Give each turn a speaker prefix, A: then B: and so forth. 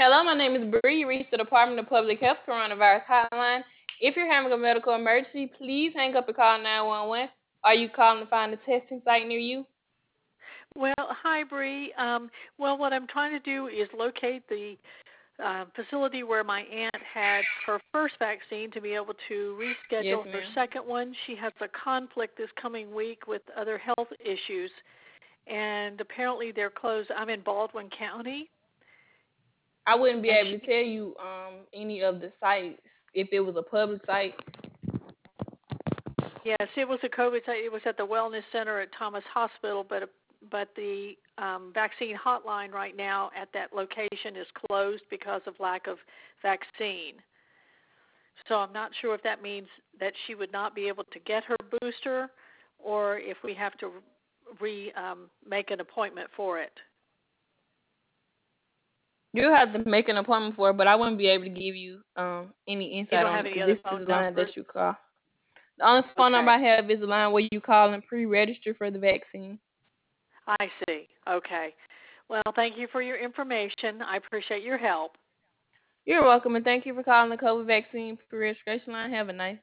A: Hello, my name is Bree. You reached the Department of Public Health Coronavirus Hotline. If you're having a medical emergency, please hang up and call 911. Are you calling to find a testing site near you?
B: Well, hi, Bree. Well, what I'm trying to do is locate the facility where my aunt had her first vaccine to be able to
A: Yes,
B: reschedule her
A: ma'am.
B: second one. She has a conflict this coming week with other health issues, and apparently they're closed. I'm in Baldwin County,
A: I wouldn't be
B: and
A: able to tell you any of the sites if it was a public site.
B: yes, it was a COVID site. It was at the Wellness Center at Thomas Hospital, but the vaccine hotline right now at that location is closed because of lack of vaccine. So I'm not sure if that means that she would not be able to get her booster, or if we have to make an appointment for it.
A: You have to make an appointment for it, but I wouldn't be able to give you any
B: You
A: insight
B: don't
A: on
B: have
A: it
B: any
A: because
B: other
A: this is
B: phone
A: the line that
B: numbers?
A: you call. The only phone number
B: Okay,
A: I have is the line where you call and pre-register for the vaccine.
B: I see. Okay. Well, thank you for your information. I appreciate your help.
A: You're welcome, and thank you for calling the COVID vaccine pre-registration line. Have a nice